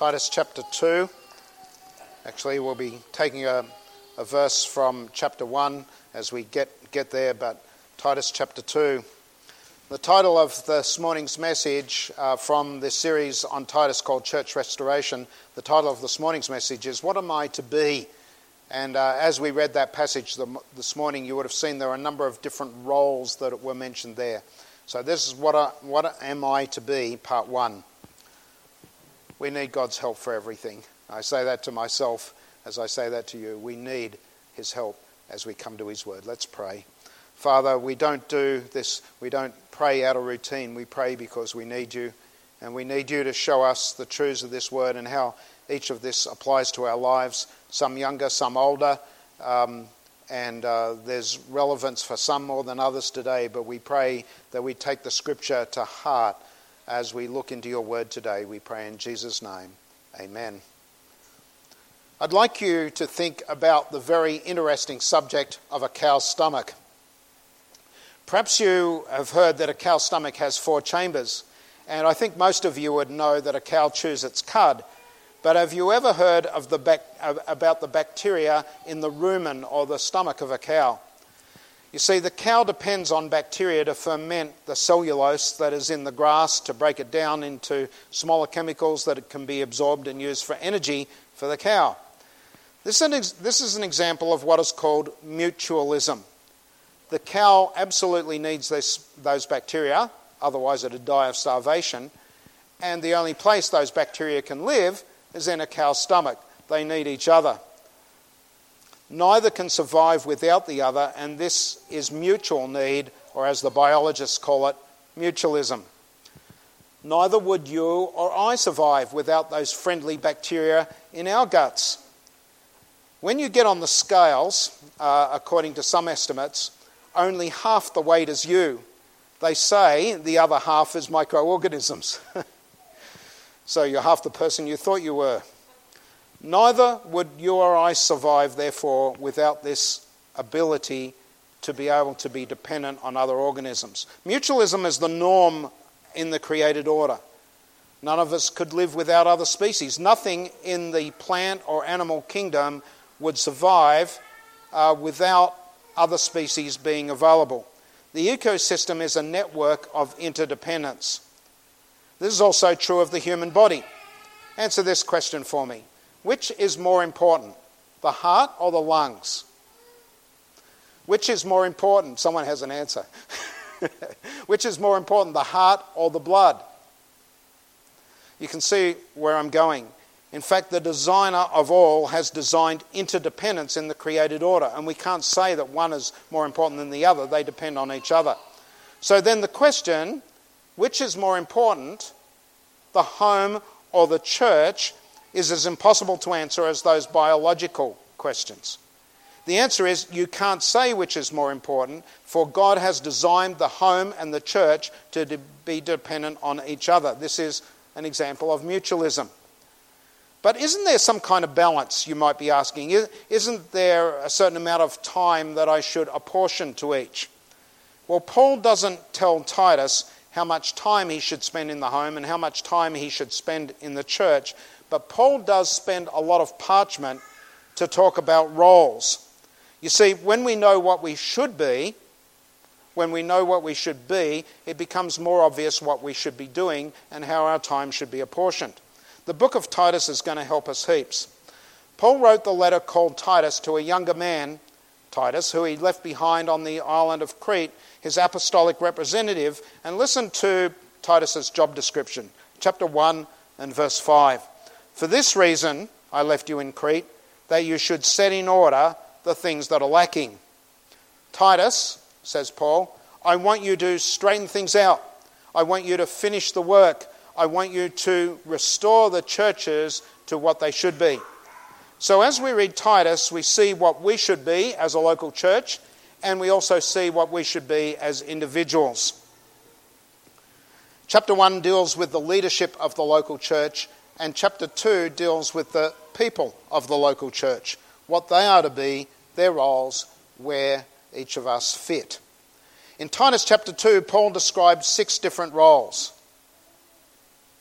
Titus chapter 2. Actually, we'll be taking a verse from chapter 1 as we get there, but Titus chapter 2. The title of this morning's message from this series on Titus called Church Restoration, the title of this morning's message is, What Am I to Be? And as we read that passage this morning, you would have seen there are a number of different roles that were mentioned there. So this is what am I to be, part 1. We need God's help for everything. I say that to myself as I say that to you. We need his help as we come to his word. Let's pray. Father, we don't do this, we don't pray out of routine. We pray because we need you, and we need you to show us the truths of this word and how each of this applies to our lives, some younger, some older, and there's relevance for some more than others today, but we pray that we take the scripture to heart as we look into your word today. We pray in Jesus' name. Amen. I'd like you to think about the very interesting subject of a cow's stomach. Perhaps you have heard that a cow's stomach has 4 chambers, and I think most of you would know that a cow chews its cud. But have you ever heard of about the bacteria in the rumen or the stomach of a cow? You see, the cow depends on bacteria to ferment the cellulose that is in the grass, to break it down into smaller chemicals that it can be absorbed and used for energy for the cow. This is an example of what is called mutualism. The cow absolutely needs those bacteria, otherwise it would die of starvation, and the only place those bacteria can live is in a cow's stomach. They need each other. Neither can survive without the other, and this is mutual need, or as the biologists call it, mutualism. Neither would you or I survive without those friendly bacteria in our guts. When you get on the scales, according to some estimates, only half the weight is you. They say the other half is microorganisms. So you're half the person you thought you were. Neither would you or I survive, therefore, without this ability to be able to be dependent on other organisms. Mutualism is the norm in the created order. None of us could live without other species. Nothing in the plant or animal kingdom would survive without other species being available. The ecosystem is a network of interdependence. This is also true of the human body. Answer this question for me. Which is more important, the heart or the lungs? Which is more important? Someone has an answer. Which is more important, the heart or the blood? You can see where I'm going. In fact, the designer of all has designed interdependence in the created order, and we can't say that one is more important than the other. They depend on each other. So then the question, which is more important, the home or the church, is as impossible to answer as those biological questions. The answer is you can't say which is more important, for God has designed the home and the church to be dependent on each other. This is an example of mutualism. But isn't there some kind of balance, you might be asking? Isn't there a certain amount of time that I should apportion to each? Well, Paul doesn't tell Titus how much time he should spend in the home and how much time he should spend in the church, but Paul does spend a lot of parchment to talk about roles. You see, when we know what we should be, it becomes more obvious what we should be doing and how our time should be apportioned. The book of Titus is going to help us heaps. Paul wrote the letter called Titus to a younger man, Titus, who he left behind on the island of Crete, his apostolic representative, and listen to Titus's job description, chapter 1 and verse 5. For this reason I left you in Crete, that you should set in order the things that are lacking. Titus, says Paul, I want you to straighten things out. I want you to finish the work. I want you to restore the churches to what they should be. So as we read Titus, we see what we should be as a local church, and we also see what we should be as individuals. Chapter 1 deals with the leadership of the local church, and chapter 2 deals with the people of the local church, what they are to be, their roles, where each of us fit. In Titus chapter 2, Paul describes 6 different roles.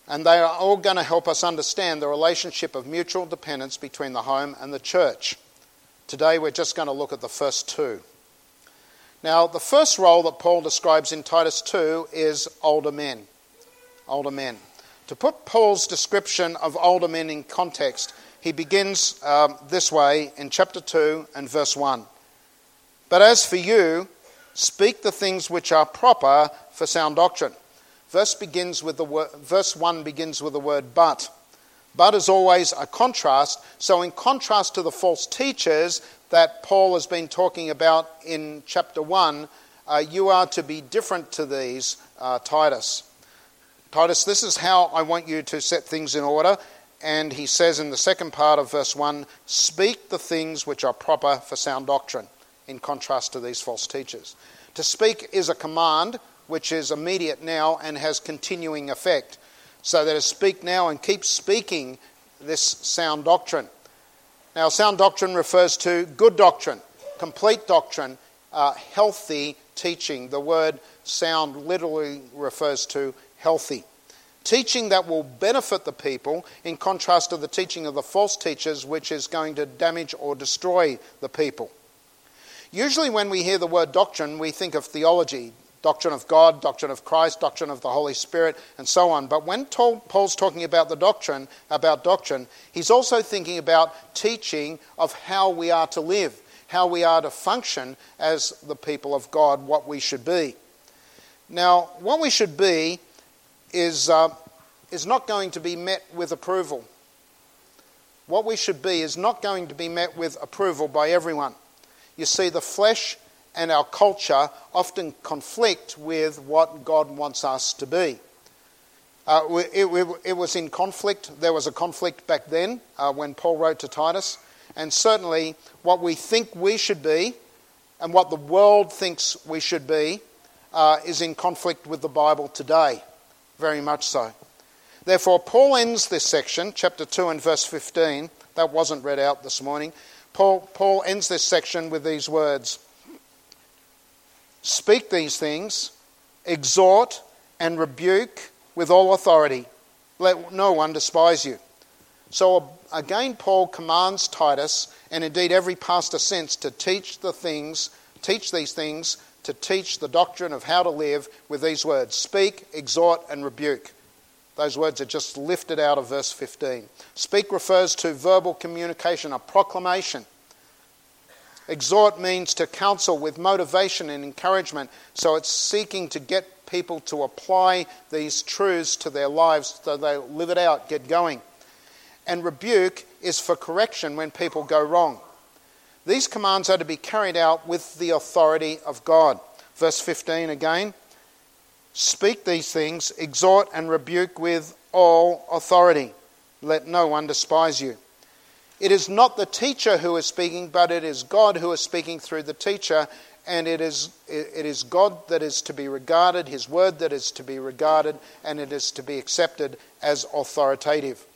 And they are all going to help us understand the relationship of mutual dependence between the home and the church. Today we're just going to look at the first two. Now, the first role that Paul describes in Titus 2 is older men. Older men. To put Paul's description of older men in context, he begins this way in chapter 2 and verse 1. But as for you, speak the things which are proper for sound doctrine. Verse 1 begins with the word but. But is always a contrast. So in contrast to the false teachers that Paul has been talking about in chapter 1, you are to be different to these, Titus. Titus, this is how I want you to set things in order. And he says in the second part of verse 1, speak the things which are proper for sound doctrine, in contrast to these false teachers. To speak is a command which is immediate now and has continuing effect. So that is, speak now and keep speaking this sound doctrine. Now, sound doctrine refers to good doctrine, complete doctrine, healthy teaching. The word sound literally refers to healthy. Teaching that will benefit the people, in contrast to the teaching of the false teachers, which is going to damage or destroy the people. Usually when we hear the word doctrine, we think of theology, doctrine of God, doctrine of Christ, doctrine of the Holy Spirit, and so on. But when Paul's talking about doctrine, he's also thinking about teaching of how we are to live, how we are to function as the people of God, what we should be. Now, what we should be is not going to be met with approval. What we should be is not going to be met with approval by everyone. You see, the flesh and our culture often conflict with what God wants us to be. It was in conflict. There was a conflict back then when Paul wrote to Titus. And certainly what we think we should be and what the world thinks we should be is in conflict with the Bible today. Very much so. Therefore, Paul ends this section, chapter 2 and verse 15. That wasn't read out this morning. Paul ends this section with these words. Speak these things, exhort and rebuke with all authority. Let no one despise you. So again, Paul commands Titus, and indeed every pastor since, to teach these things, to teach the doctrine of how to live with these words. Speak, exhort and rebuke. Those words are just lifted out of verse 15. Speak refers to verbal communication, a proclamation. Exhort means to counsel with motivation and encouragement. So it's seeking to get people to apply these truths to their lives so they live it out, get going. And rebuke is for correction when people go wrong. These commands are to be carried out with the authority of God. Verse 15 again. Speak these things, exhort and rebuke with all authority. Let no one despise you. It is not the teacher who is speaking, but it is God who is speaking through the teacher, and it is God that is to be regarded, his word that is to be regarded, and it is to be accepted as authoritative.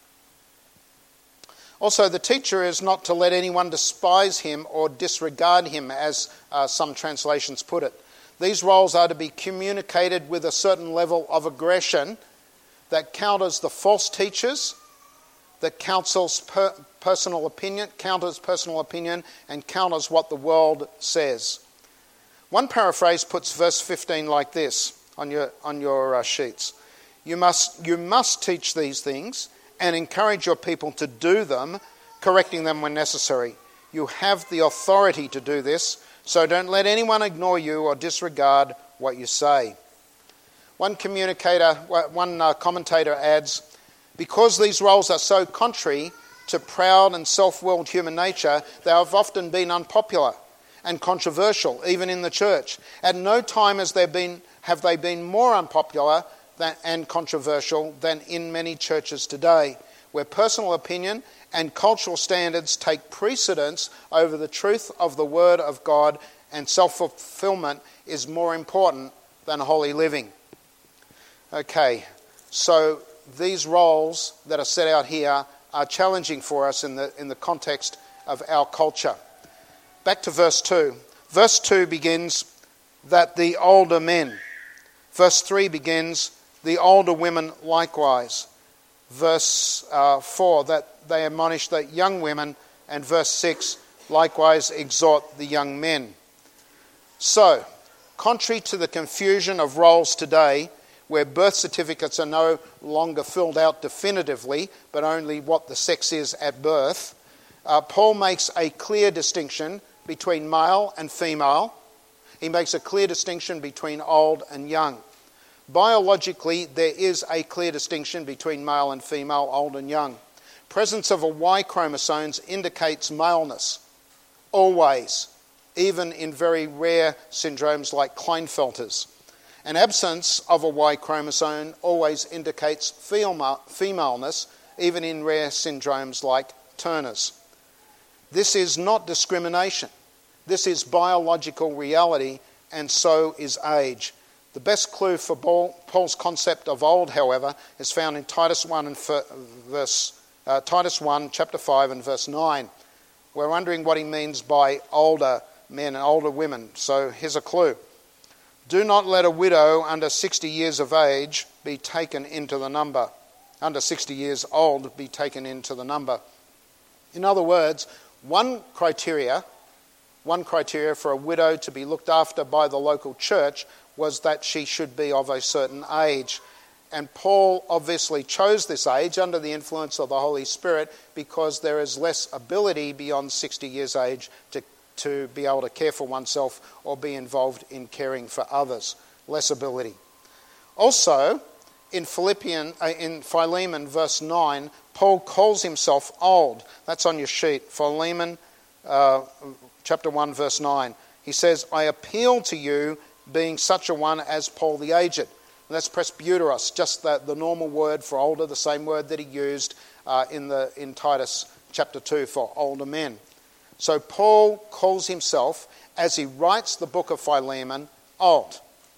Also, the teacher is not to let anyone despise him or disregard him, as some translations put it. These roles are to be communicated with a certain level of aggression that counters the false teachers, that counters personal opinion, and counters what the world says. One paraphrase puts verse 15 like this on your sheets. You must teach these things and encourage your people to do them, correcting them when necessary. You have the authority to do this, so don't let anyone ignore you or disregard what you say. One commentator adds, because these roles are so contrary to proud and self-willed human nature, they have often been unpopular and controversial, even in the church. At no time have they been more unpopular and controversial than in many churches today, where personal opinion and cultural standards take precedence over the truth of the Word of God, and self-fulfillment is more important than holy living. Okay, so these roles that are set out here are challenging for us in the context of our culture. Back to verse 2. Verse 2 begins that the older men. Verse 3 begins The older women likewise. Verse 4, that they admonish the young women, and verse 6, likewise exhort the young men. So, contrary to the confusion of roles today, where birth certificates are no longer filled out definitively, but only what the sex is at birth, Paul makes a clear distinction between male and female. He makes a clear distinction between old and young. Biologically, there is a clear distinction between male and female, old and young. Presence of a Y chromosome indicates maleness, always, even in very rare syndromes like Klinefelter's. An absence of a Y chromosome always indicates femaleness, even in rare syndromes like Turner's. This is not discrimination. This is biological reality, and so is age. The best clue for Paul's concept of old, however, is found in Titus 1, chapter 5 and verse 9. We're wondering what he means by older men and older women, so here's a clue. Do not let a widow under 60 years of age be taken into the number. Under 60 years old be taken into the number. In other words, one criteria for a widow to be looked after by the local church was that she should be of a certain age. And Paul obviously chose this age under the influence of the Holy Spirit because there is less ability beyond 60 years age to be able to care for oneself or be involved in caring for others. Less ability. Also, in Philemon verse 9, Paul calls himself old. That's on your sheet. Philemon chapter 1 verse 9. He says, I appeal to you being such a one as Paul the aged. And that's presbyteros, just the normal word for older, the same word that he used in Titus chapter 2 for older men. So Paul calls himself, as he writes the book of Philemon, old.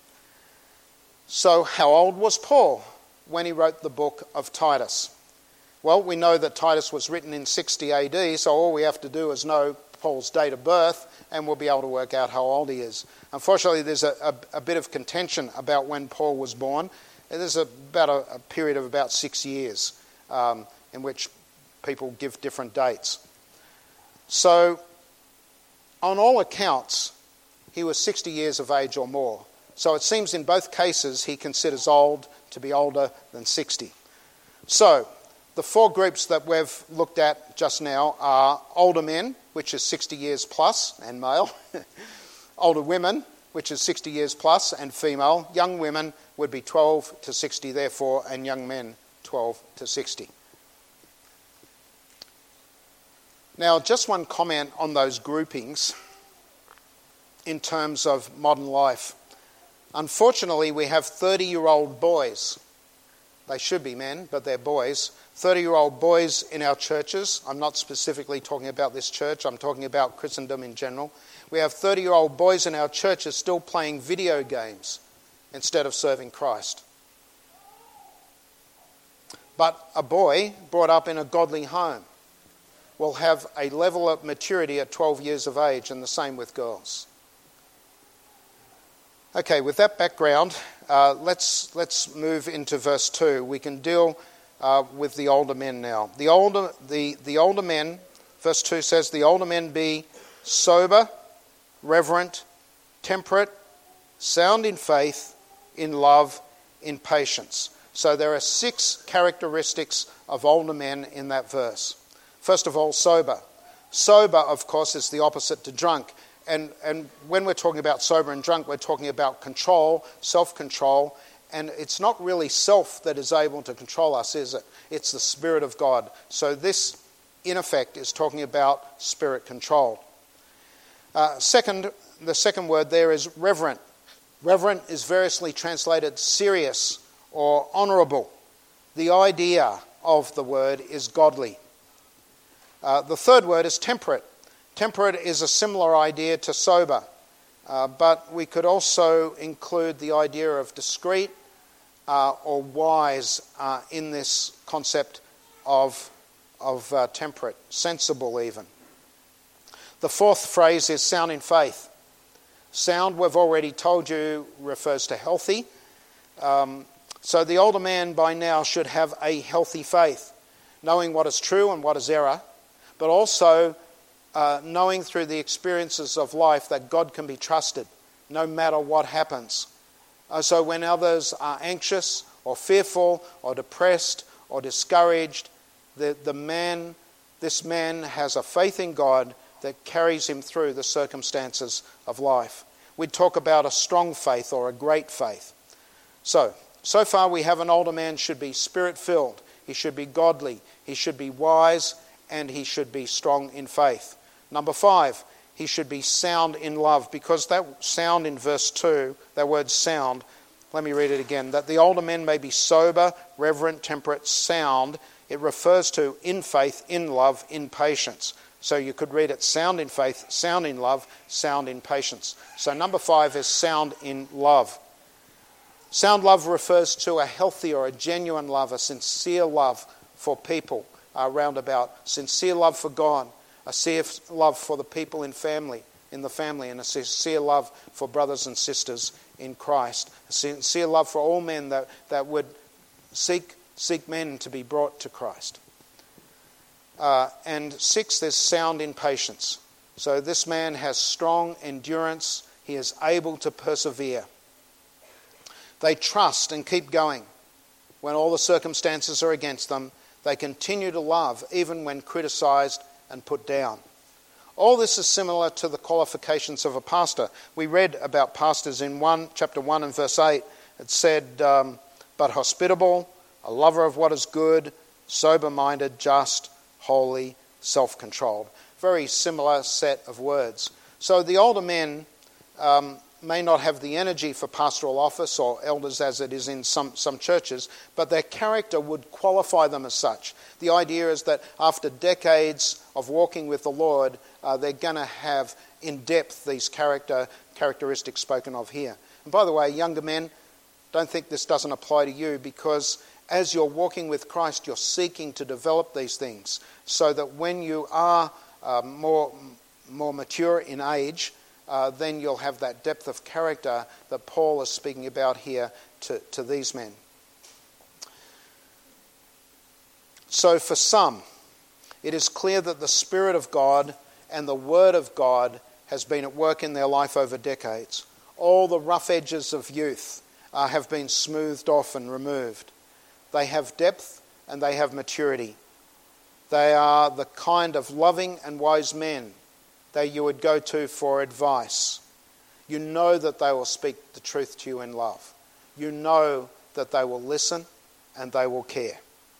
So how old was Paul when he wrote the book of Titus? Well, we know that Titus was written in 60 AD, so all we have to do is know Paul's date of birth and we'll be able to work out how old he is. Unfortunately, there's a bit of contention about when Paul was born. There's about a period of about 6 years in which people give different dates. So, on all accounts, he was 60 years of age or more. So it seems in both cases he considers old to be older than 60. So, the four groups that we've looked at just now are older men, which is 60 years plus and male. Older women, which is 60 years plus and female. Young women would be 12 to 60 therefore, and young men 12 to 60. Now, just one comment on those groupings in terms of modern life. Unfortunately, we have 30-year-old boys. They should be men, but they're boys. 30-year-old boys in our churches. I'm not specifically talking about this church. I'm talking about Christendom in general. We have 30-year-old boys in our churches still playing video games instead of serving Christ. But a boy brought up in a godly home will have a level of maturity at 12 years of age, and the same with girls. Okay, with that background, let's move into verse 2. We can deal with the older men now. The older men, verse 2 says, the older men be sober, reverent, temperate, sound in faith, in love, in patience. So there are 6 characteristics of older men in that verse. First of all, sober. Sober, of course, is the opposite to drunk. And when we're talking about sober and drunk, we're talking about control, self-control. And it's not really self that is able to control us, is it? It's the Spirit of God. So this, in effect, is talking about spirit control. The second word there is reverent. Reverent is variously translated serious or honourable. The idea of the word is godly. The third word is temperate. Temperate is a similar idea to sober, but we could also include the idea of discreet or wise in this concept of temperate, sensible even. The fourth phrase is sound in faith. Sound, we've already told you, refers to healthy. So the older man by now should have a healthy faith, knowing what is true and what is error, but also knowing through the experiences of life that God can be trusted no matter what happens. So when others are anxious or fearful or depressed or discouraged, this man has a faith in God that carries him through the circumstances of life. We'd talk about a strong faith or a great faith. So far we have an older man should be spirit-filled, he should be godly, he should be wise, and he should be strong in faith. Number 5, he should be sound in love, because that sound in verse 2, that word sound, let me read it again, that the older men may be sober, reverent, temperate, sound. It refers to in faith, in love, in patience. So you could read it sound in faith, sound in love, sound in patience. So number 5 is sound in love. Sound love refers to a healthy or a genuine love, a sincere love for people around about, sincere love for God, a sincere love for the people in the family, and a sincere love for brothers and sisters in Christ, a sincere love for all men that would seek men to be brought to Christ. And 6, there's sound in patience. So this man has strong endurance. He is able to persevere. They trust and keep going. When all the circumstances are against them, they continue to love even when criticized and put down. All this is similar to the qualifications of a pastor. We read about pastors in chapter 1 and verse 8. It said, but hospitable, a lover of what is good, sober-minded, just, holy, self-controlled. Very similar set of words. So the older men may not have the energy for pastoral office or elders as it is in some churches, but their character would qualify them as such. The idea is that after decades of walking with the Lord, they're going to have in depth these characteristics spoken of here. And by the way, younger men, don't think this doesn't apply to you, because as you're walking with Christ, you're seeking to develop these things so that when you are more mature in age, then you'll have that depth of character that Paul is speaking about here to these men. So for some, it is clear that the Spirit of God and the Word of God has been at work in their life over decades. All the rough edges of youth have been smoothed off and removed. They have depth and they have maturity. They are the kind of loving and wise men that you would go to for advice. You know that they will speak the truth to you in love. You know that they will listen and they will care.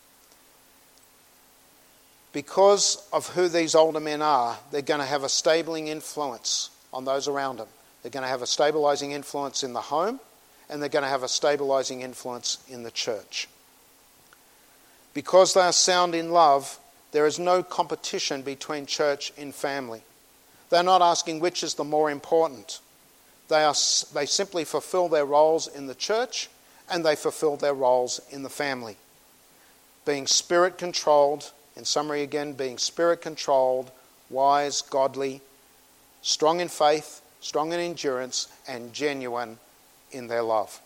Because of who these older men are, they're going to have a stabling influence on those around them. They're going to have a stabilizing influence in the home, and they're going to have a stabilizing influence in the church. Because they are sound in love, there is no competition between church and family. They're not asking which is the more important. They simply fulfill their roles in the church, and they fulfill their roles in the family. Being spirit-controlled, in summary again, being spirit-controlled, wise, godly, strong in faith, strong in endurance, and genuine in their love.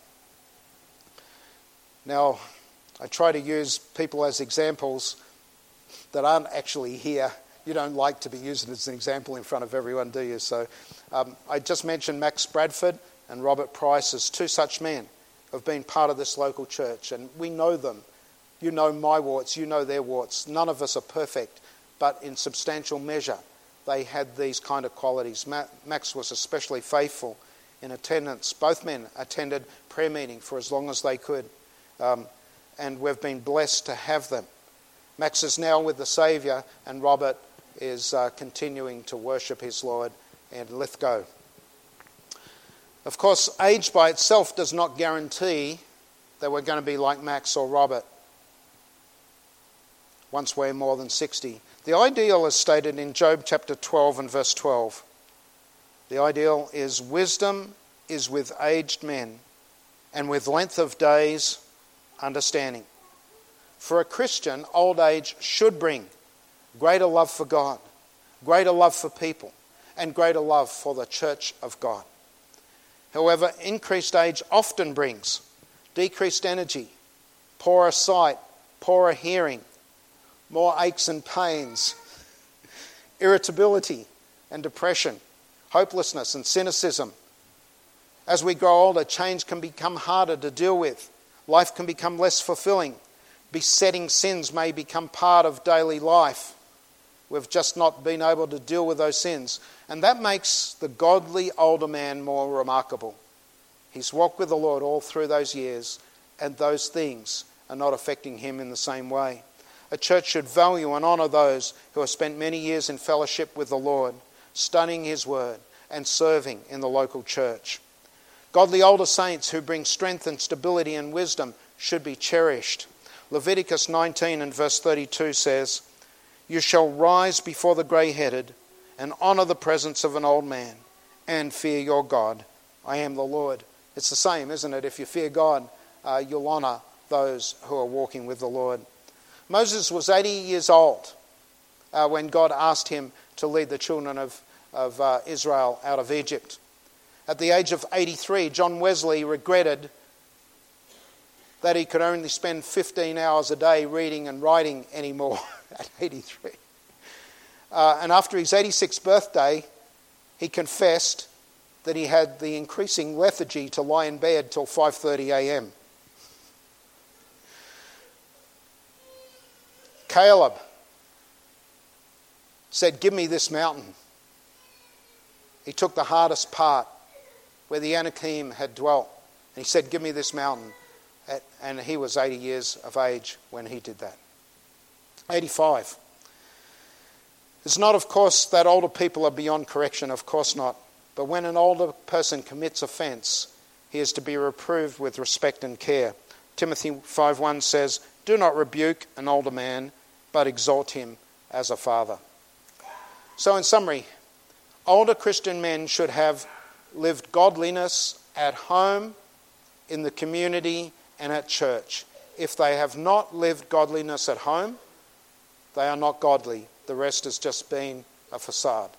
Now, I try to use people as examples that aren't actually here. You don't like to be used as an example in front of everyone, do you? So I just mentioned Max Bradford and Robert Price as two such men who have been part of this local church, and we know them. You know my warts, you know their warts. None of us are perfect, but in substantial measure they had these kind of qualities. Max was especially faithful in attendance. Both men attended prayer meeting for as long as they could, and we've been blessed to have them. Max is now with the Saviour, and Robert is continuing to worship his Lord in Lithgow. Of course, age by itself does not guarantee that we're going to be like Max or Robert once we're more than 60. The ideal is stated in Job chapter 12 and verse 12. The ideal is wisdom is with aged men, and with length of days, understanding. For a Christian, old age should bring greater love for God, greater love for people, and greater love for the church of God. However, increased age often brings decreased energy, poorer sight, poorer hearing, more aches and pains, irritability and depression, hopelessness and cynicism. As we grow older, change can become harder to deal with. Life can become less fulfilling. Besetting sins may become part of daily life. We've just not been able to deal with those sins. And that makes the godly older man more remarkable. He's walked with the Lord all through those years, and those things are not affecting him in the same way. A church should value and honour those who have spent many years in fellowship with the Lord, studying his word and serving in the local church. Godly older saints who bring strength and stability and wisdom should be cherished. Leviticus 19 and verse 32 says, "You shall rise before the grey-headed and honour the presence of an old man and fear your God. I am the Lord." It's the same, isn't it? If you fear God, you'll honour those who are walking with the Lord. Moses was 80 years old when God asked him to lead the children of Israel out of Egypt. At the age of 83, John Wesley regretted that he could only spend 15 hours a day reading and writing anymore at 83. And after his 86th birthday, he confessed that he had the increasing lethargy to lie in bed till 5:30 a.m. Caleb said, "Give me this mountain." He took the hardest part where the Anakim had dwelt. And he said, "Give me this mountain." And he was 80 years of age when he did that. 85. It's not, of course, that older people are beyond correction. Of course not. But when an older person commits offence, he is to be reproved with respect and care. Timothy 5:1 says, "Do not rebuke an older man, but exhort him as a father." So in summary, older Christian men should have lived godliness at home, in the community, and at church. If they have not lived godliness at home, they are not godly. The rest has just been a facade.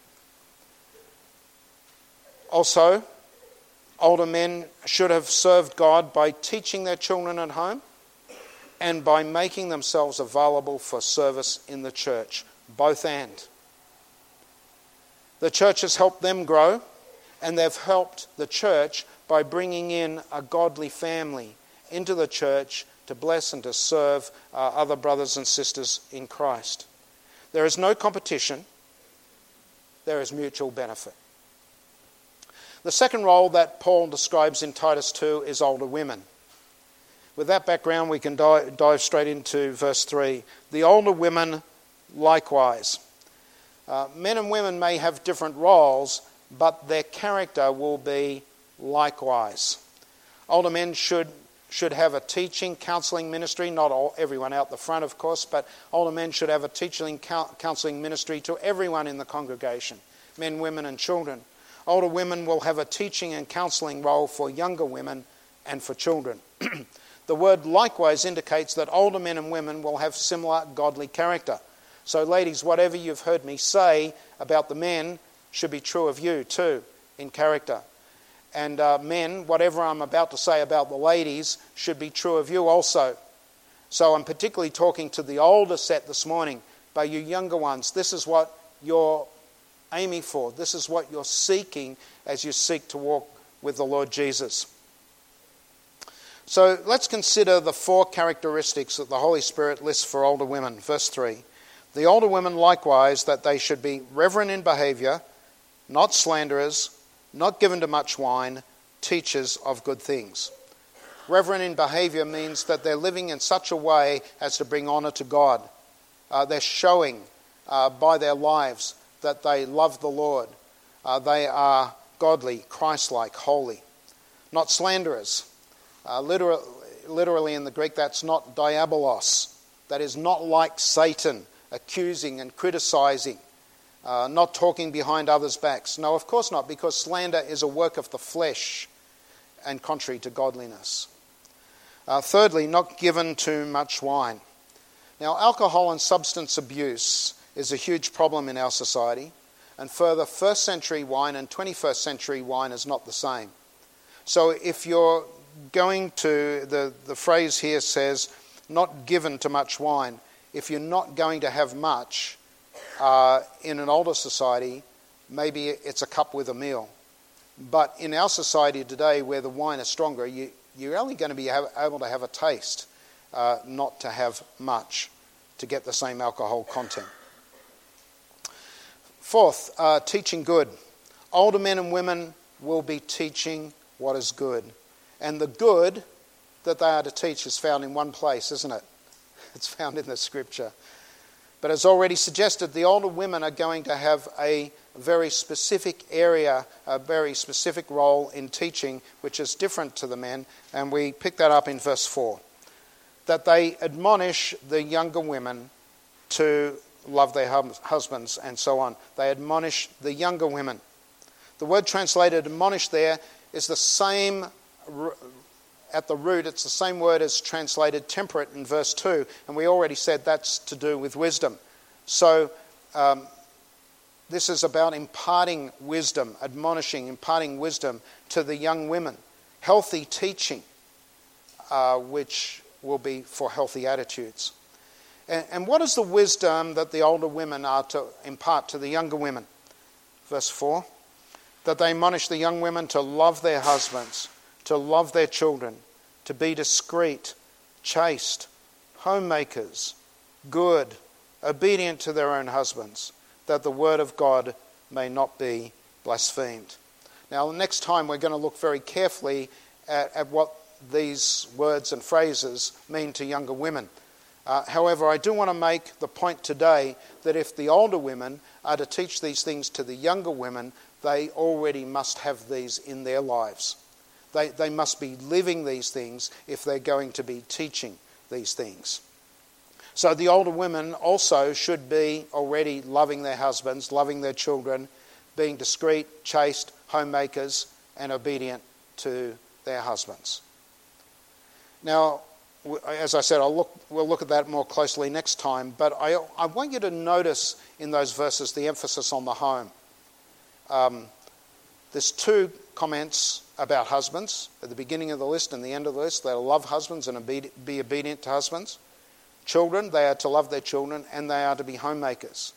Also, older men should have served God by teaching their children at home and by making themselves available for service in the church. Both and. The church has helped them grow, and they've helped the church by bringing in a godly family into the church to bless and to serve other brothers and sisters in Christ. There is no competition. There is mutual benefit. The second role that Paul describes in Titus 2 is older women. With that background, we can dive straight into verse 3. The older women likewise. Men and women may have different roles, but their character will be likewise. Older men should have a teaching, counselling ministry. Not everyone out the front, of course, but older men should have a teaching, counselling ministry to everyone in the congregation, men, women and children. Older women will have a teaching and counselling role for younger women and for children. The word likewise indicates that older men and women will have similar godly character. So ladies, whatever you've heard me say about the men should be true of you too, in character. And men, whatever I'm about to say about the ladies should be true of you also. So I'm particularly talking to the older set this morning, but you younger ones, this is what you're aiming for. This is what you're seeking as you seek to walk with the Lord Jesus. So let's consider the 4 characteristics that the Holy Spirit lists for older women. Verse 3. The older women likewise, that they should be reverent in behaviour, not slanderers, not given to much wine, teachers of good things. Reverent in behaviour means that they're living in such a way as to bring honour to God. They're showing by their lives that they love the Lord. They are godly, Christ-like, holy. Not slanderers. Literally in the Greek, that's not diabolos. That is not like Satan, accusing and criticising. Not talking behind others' backs. No, of course not, because slander is a work of the flesh and contrary to godliness. Thirdly, not given to much wine. Now, alcohol and substance abuse is a huge problem in our society, and further, 1st century wine and 21st century wine is not the same. So if you're the phrase here says, not given to much wine. If you're not going to have much in an older society, maybe it's a cup with a meal. But in our society today, where the wine is stronger, you're only going to be able to have a taste, not to have much, to get the same alcohol content. Fourth, teaching good. Older men and women will be teaching what is good. And the good that they are to teach is found in one place, isn't it? It's found in the scripture. But as already suggested, the older women are going to have a very specific area, a very specific role in teaching, which is different to the men. And we pick that up in verse 4. That they admonish the younger women to love their husbands and so on. They admonish the younger women. The word translated admonish there is the same, at the root, it's the same word as translated temperate in verse 2. And we already said that's to do with wisdom. So this is about imparting wisdom, admonishing, imparting wisdom to the young women. Healthy teaching, which will be for healthy attitudes. And what is the wisdom that the older women are to impart to the younger women? Verse 4, that they admonish the young women to love their husbands, to love their children, to be discreet, chaste, homemakers, good, obedient to their own husbands, that the word of God may not be blasphemed. Now, next time we're going to look very carefully at what these words and phrases mean to younger women. However, I do want to make the point today that if the older women are to teach these things to the younger women, they already must have these in their lives. They must be living these things if they're going to be teaching these things. So the older women also should be already loving their husbands, loving their children, being discreet, chaste, homemakers, and obedient to their husbands. Now, as I said, we'll look at that more closely next time, but I want you to notice in those verses the emphasis on the home. There's two comments about husbands at the beginning of the list and the end of the list. They are to love husbands and be obedient to husbands. Children, they are to love their children and they are to be homemakers.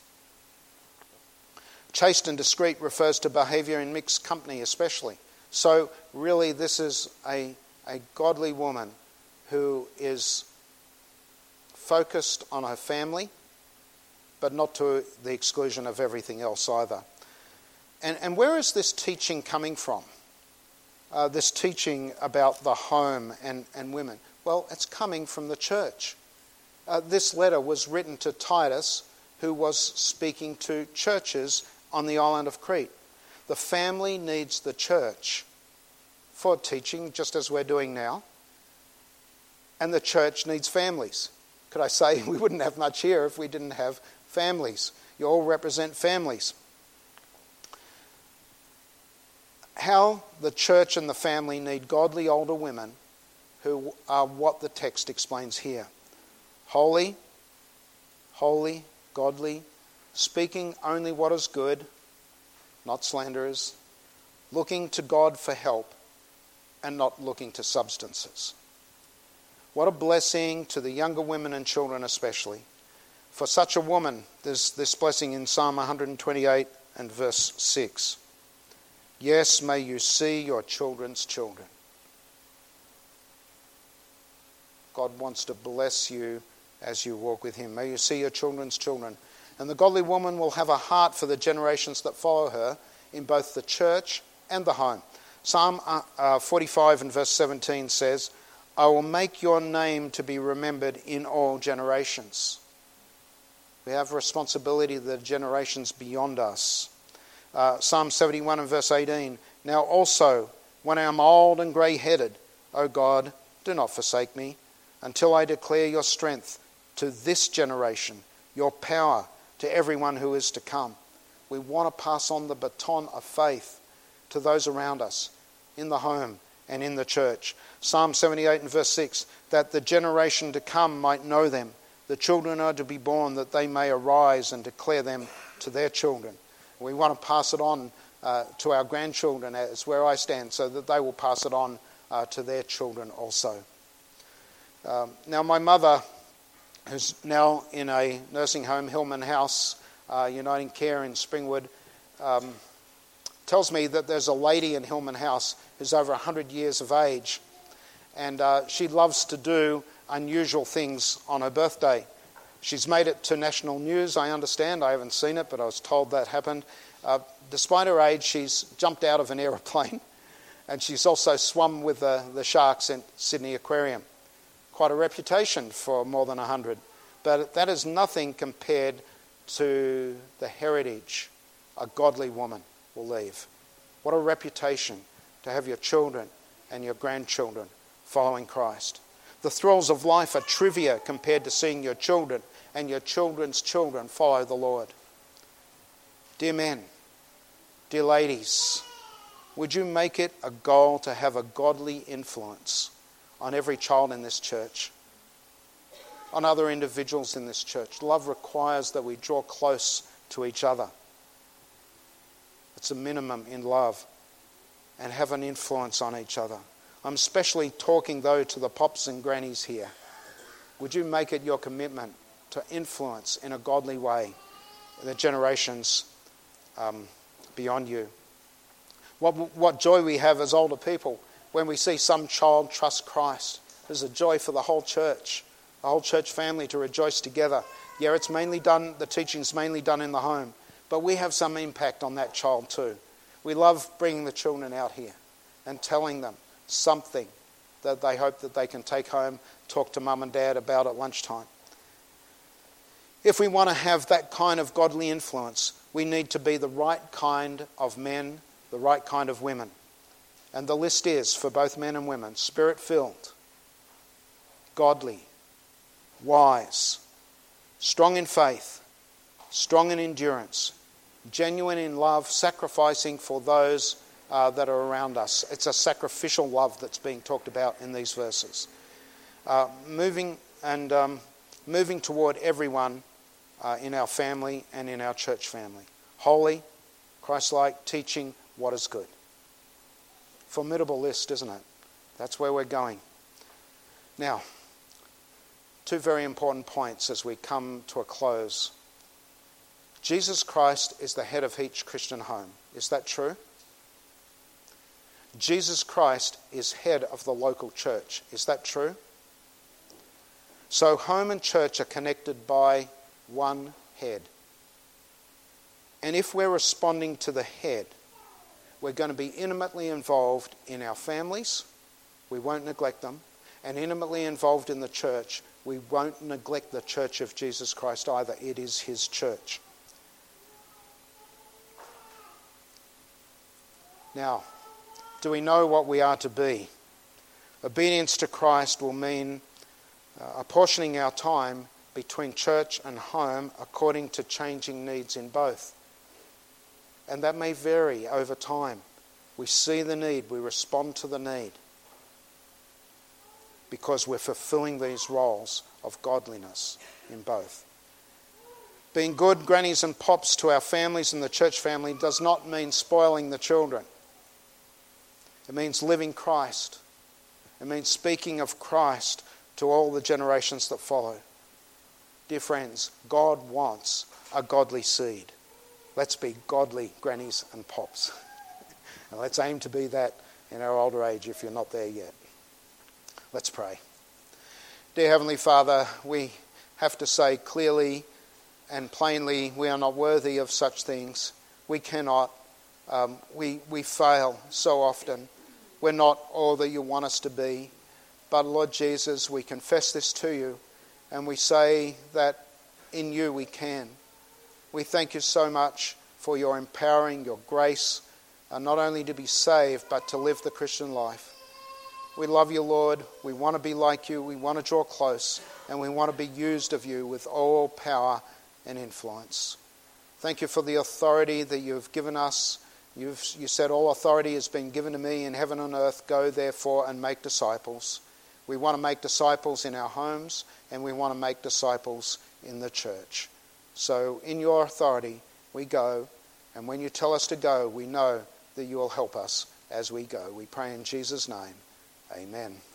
Chaste and discreet refers to behaviour in mixed company especially. So really this is a godly woman who is focused on her family, but not to the exclusion of everything else either. And where is this teaching coming from? This teaching about the home and women? Well, it's coming from the church. This letter was written to Titus, who was speaking to churches on the island of Crete. The family needs the church for teaching, just as we're doing now. And the church needs families. Could I say we wouldn't have much here if we didn't have families? You all represent families. How the church and the family need godly older women who are what the text explains here. Holy, godly, speaking only what is good, not slanderers, looking to God for help and not looking to substances. What a blessing to the younger women and children especially. For such a woman, there's this blessing in Psalm 128 and verse 6. Yes, may you see your children's children. God wants to bless you as you walk with him. May you see your children's children. And the godly woman will have a heart for the generations that follow her in both the church and the home. Psalm 45 and verse 17 says, I will make your name to be remembered in all generations. We have a responsibility to the generations beyond us. Psalm 71 and verse 18, now also, when I am old and grey-headed, O God, do not forsake me, until I declare your strength to this generation, your power to everyone who is to come. We want to pass on the baton of faith to those around us, in the home and in the church. Psalm 78 and verse 6, that the generation to come might know them. The children are to be born that they may arise and declare them to their children. We want to pass it on to our grandchildren, as where I stand, so that they will pass it on to their children also. Now my mother, who's now in a nursing home, Hillman House, Uniting Care in Springwood, tells me that there's a lady in Hillman House who's over 100 years of age, and she loves to do unusual things on her birthday. She's made it to national news, I understand. I haven't seen it, but I was told that happened. Despite her age, she's jumped out of an aeroplane, and she's also swum with the sharks in Sydney Aquarium. Quite a reputation for more than 100. But that is nothing compared to the heritage a godly woman will leave. What a reputation to have your children and your grandchildren following Christ. The thrills of life are trivia compared to seeing your children and your children's children follow the Lord. Dear men, dear ladies, would you make it a goal to have a godly influence on every child in this church, on other individuals in this church? Love requires that we draw close to each other. It's a minimum in love, and have an influence on each other. I'm especially talking, though, to the pops and grannies here. Would you make it your commitment to influence in a godly way the generations beyond you? What joy we have as older people when we see some child trust Christ. There's a joy for the whole church family to rejoice together. Yeah, it's mainly done, the teaching's mainly done in the home, but we have some impact on that child too. We love bringing the children out here and telling them something that they hope that they can take home, talk to mum and dad about at lunchtime. If we want to have that kind of godly influence, we need to be the right kind of men, the right kind of women. And the list is, for both men and women, Spirit-filled, godly, wise, strong in faith, strong in endurance, genuine in love, sacrificing for those that are around us. It's a sacrificial love that's being talked about in these verses. Moving toward everyone in our family and in our church family. Holy, Christ-like, teaching what is good. Formidable list, isn't it? That's where we're going. Now, two very important points as we come to a close. Jesus Christ is the head of each Christian home. Is that true? Jesus Christ is head of the local church. Is that true? So home and church are connected by one head. And if we're responding to the head, we're going to be intimately involved in our families. We won't neglect them. And intimately involved in the church. We won't neglect the church of Jesus Christ either. It is his church. Now, do we know what we are to be? Obedience to Christ will mean apportioning our time between church and home according to changing needs in both. And that may vary over time. We see the need, we respond to the need because we're fulfilling these roles of godliness in both. Being good grannies and pops to our families and the church family does not mean spoiling the children. It means living Christ. It means speaking of Christ to all the generations that follow. Dear friends, God wants a godly seed. Let's be godly grannies and pops. And let's aim to be that in our older age if you're not there yet. Let's pray. Dear Heavenly Father, we have to say clearly and plainly we are not worthy of such things. We cannot. We fail so often. We're not all that you want us to be. But Lord Jesus, we confess this to you and we say that in you we can. We thank you so much for your empowering, your grace, not only to be saved, but to live the Christian life. We love you, Lord. We want to be like you. We want to draw close, and we want to be used of you with all power and influence. Thank you for the authority that you have given us. You said all authority has been given to me in heaven and earth. Go therefore and make disciples. We want to make disciples in our homes, and we want to make disciples in the church. So in your authority, we go. And when you tell us to go, we know that you will help us as we go. We pray in Jesus' name. Amen.